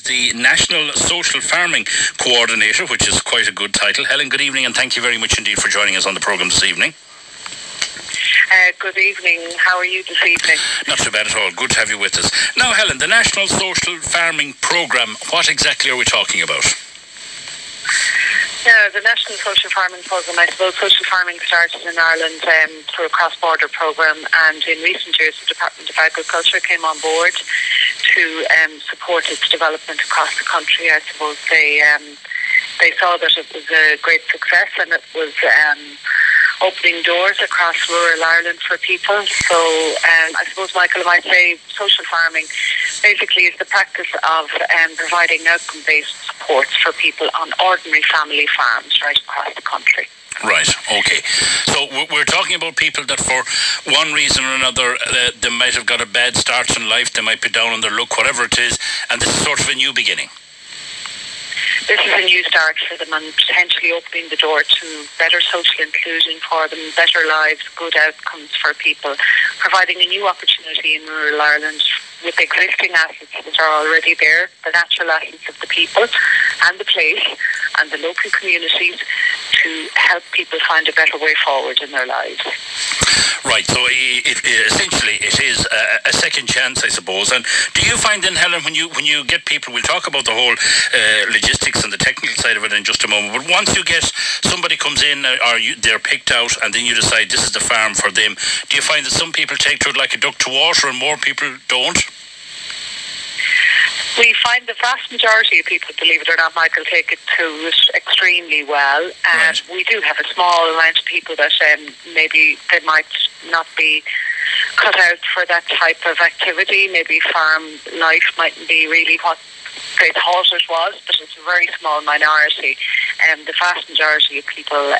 the National Social Farming Coordinator, which is quite a good title. Helen, good evening, and thank you very much indeed for joining us on the programme this evening. Good evening. How are you this evening? Not too bad at all. Good to have you with us. Now, Helen, the National Social Farming Programme, what exactly are we talking about? Yeah, the National Social Farming Programme, I suppose social farming started in Ireland through a cross-border programme, and in recent years the Department of Agriculture came on board to support its development across the country. I suppose they saw that it was a great success, and it was opening doors across rural Ireland for people. So I suppose, Michael, I might say social farming basically is the practice of providing outcome-based supports for people on ordinary family farms right across the country. Right, okay. So we're talking about people that for one reason or another, they might have got a bad start in life, they might be down on their luck, whatever it is, and this is sort of a new beginning. This is a new start for them, and potentially opening the door to better social inclusion for them, better lives, good outcomes for people, providing a new opportunity in rural Ireland with existing assets that are already there, the natural assets of the people and the place and the local communities, to help people find a better way forward in their lives. Right, so essentially it is a second chance, I suppose. And do you find then, Helen, when you get people, we'll talk about the whole logistics and the technical side of it in just a moment, but once you get somebody comes in or they're picked out and then you decide this is the farm for them, do you find that some people take to it like a duck to water and more people don't? We find the vast majority of people, believe it or not, Michael, take it to it extremely well. And right. We do have a small amount of people that maybe they might not be cut out for that type of activity. Maybe farm life mightn't be really what they thought it was, but it's a very small minority. The vast majority of people,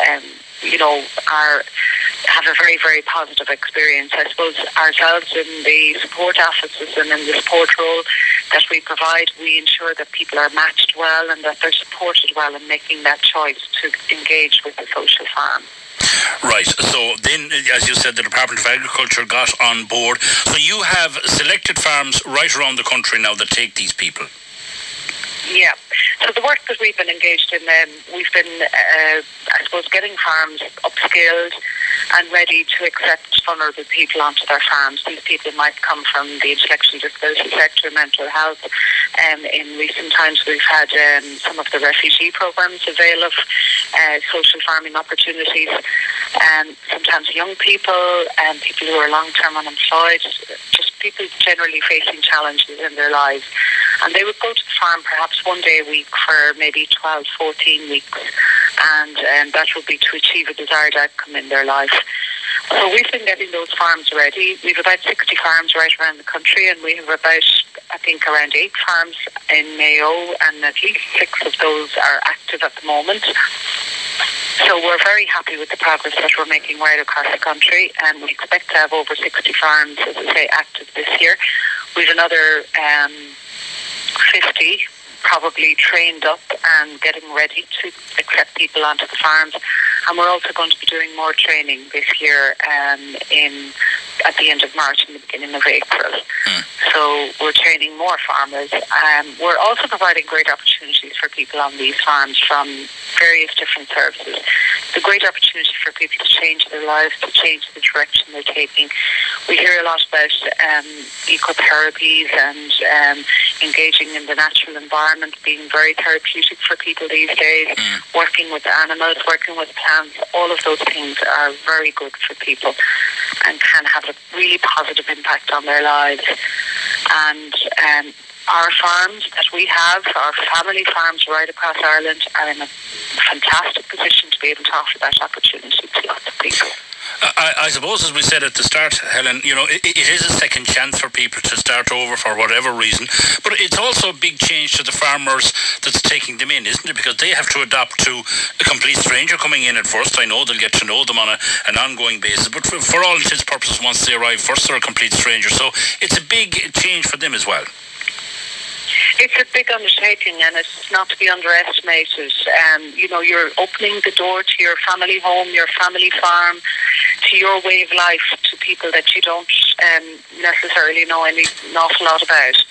have a very, very positive experience. I suppose ourselves in the support offices and in the support role that we provide, we ensure that people are matched well and that they're supported well in making that choice to engage with the social farm. Right, so then, as you said, the Department of Agriculture got on board. So you have selected farms right around the country now that take these people. Yeah. So the work that we've been engaged in, we've been, I suppose, getting farms upskilled and ready to accept vulnerable people onto their farms. These people might come from the intellectual disability sector, mental health. In recent times, we've had some of the refugee programs avail of social farming opportunities. Sometimes young people and people who are long-term unemployed, just people generally facing challenges in their lives. And they would go to the farm perhaps one day a week for maybe 12, 14 weeks. And that would be to achieve a desired outcome in their life. So we've been getting those farms ready. We've about 60 farms right around the country, and we have about, I think, around 8 farms in Mayo, and at least 6 of those are active at the moment. So we're very happy with the progress that we're making right across the country, and we expect to have over 60 farms, as I say, active this year. We've another 50 probably trained up and getting ready to accept people onto the farms. And we're also going to be doing more training this year at the end of March and the beginning of April. So we're training more farmers. We're also providing great opportunities for people on these farms from various different services. It's a great opportunity for people to change their lives, to change the direction they're taking. We hear a lot about ecotherapies and engaging in the natural environment being very therapeutic for people these days. Working with animals, working with plants, all of those things are very good for people and can have a really positive impact on their lives. And our farms that we have, our family farms right across Ireland, are in a fantastic position to be able to offer that opportunity to lots of people. I suppose, as we said at the start, Helen, it is a second chance for people to start over for whatever reason, but it's also a big change to the farmers that's taking them in, isn't it? Because they have to adapt to a complete stranger coming in at first. I know they'll get to know them on an ongoing basis, but for all intents and purposes, once they arrive first, they're a complete stranger. So it's a big change for them as well. It's a big undertaking, and it's not to be underestimated. You're opening the door to your family home, your family farm, to your way of life, to people that you don't necessarily know an awful lot about.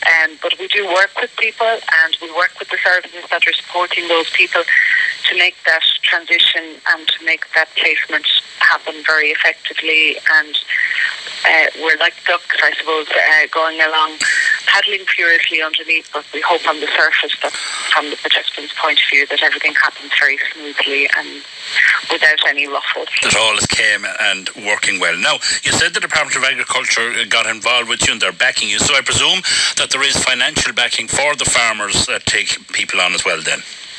But we do work with people, and we work with the services that are supporting those people to make that transition and to make that placement happen very effectively. And we're like ducks, I suppose, going along, paddling furiously underneath, but we hope on the surface that from the participants' point of view that everything happens very smoothly and without any ruffles. That all is came and working well. Now, you said the Department of Agriculture got involved with you and they're backing you, so I presume that there is financial backing for the farmers that take people on as well then?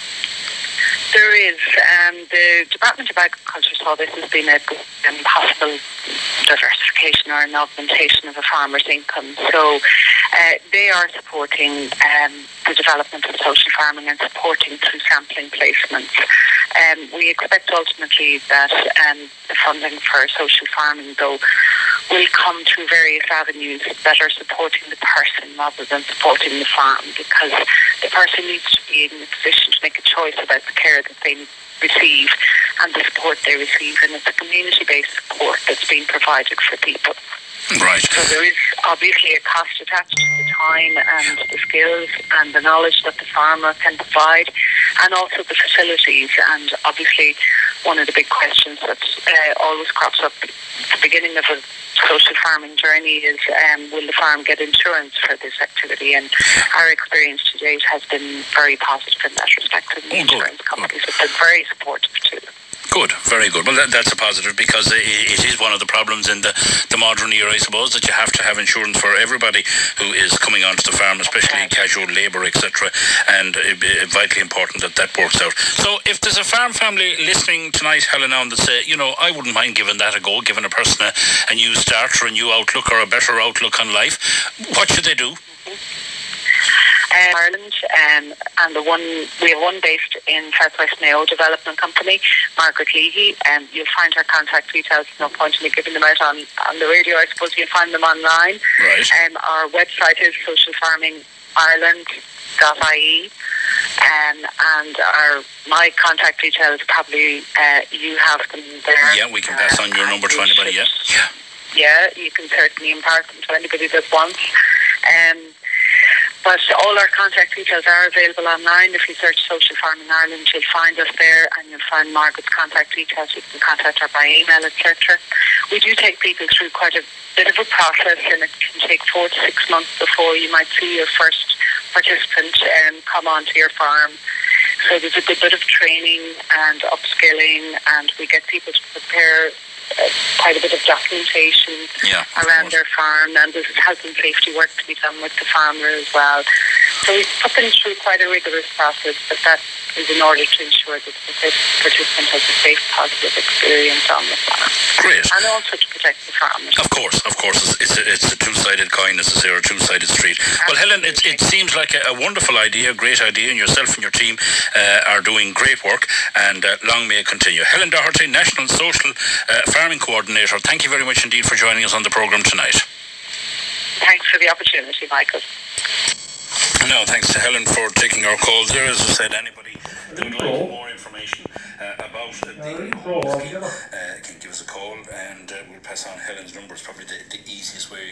There is. The Department of Agriculture saw this as being a possible diversification or an augmentation of a farmer's income. So they are supporting the development of social farming and supporting through sampling placements. We expect ultimately that the funding for social farming, though, will come through various avenues that are supporting the person rather than supporting the farm, because the person needs to be in a position to make a choice about the care that they receive and the support they receive, and it's a community-based support that's being provided for people. Right. So there is obviously a cost attached to the time and the skills and the knowledge that the farmer can provide, and also the facilities. And obviously one of the big questions that always crops up at the beginning of a social farming journey is will the farm get insurance for this activity? And our experience to date has been very positive in that respect, and the insurance companies have been very supportive too. Good, very good. Well, that's a positive, because it is one of the problems in the modern era, I suppose, that you have to have insurance for everybody who is coming onto the farm, especially casual labour, etc. And it's vitally important that works out. So if there's a farm family listening tonight, Helen, on that say, I wouldn't mind giving that a go, giving a person a new start or a new outlook or a better outlook on life, what should they do? Ireland, and we have one based in Southwest Mayo Development Company, Margaret Leahy, and you'll find her contact details. No point in me giving them out on the radio. I suppose you'll find them online. Right. Our website is socialfarmingireland.ie, and my contact details, probably you have them there. Yeah, we can pass on your number to anybody. Yeah, you can certainly impart them to anybody that wants. But all our contact details are available online. If you search Social Farming Ireland, you'll find us there, and you'll find Margaret's contact details. You can contact her by email, etc. We do take people through quite a bit of a process, and it can take 4 to 6 months before you might see your first participant come onto your farm. So there's a good bit of training and upskilling, and we get people to prepare quite a bit of documentation around their farm, and there's health and safety work to be done with the farmer as well. So we put them through quite a rigorous process, but that is in order to ensure that the participant has a safe, positive experience on the farm. Great. And also to protect the farmers. Of course. It's a two-sided coin, as I say, or a two-sided street. Well, Helen, it seems like a wonderful idea, a great idea, and yourself and your team are doing great work, and long may it continue. Helen Doherty, National Social Farming Coordinator, thank you very much indeed for joining us on the programme tonight. Thanks for the opportunity, Michael. No, thanks to Helen for taking our calls there. As I said, anybody that would like more information about the whole scheme can give us a call, and we'll pass on Helen's number. It's probably the easiest way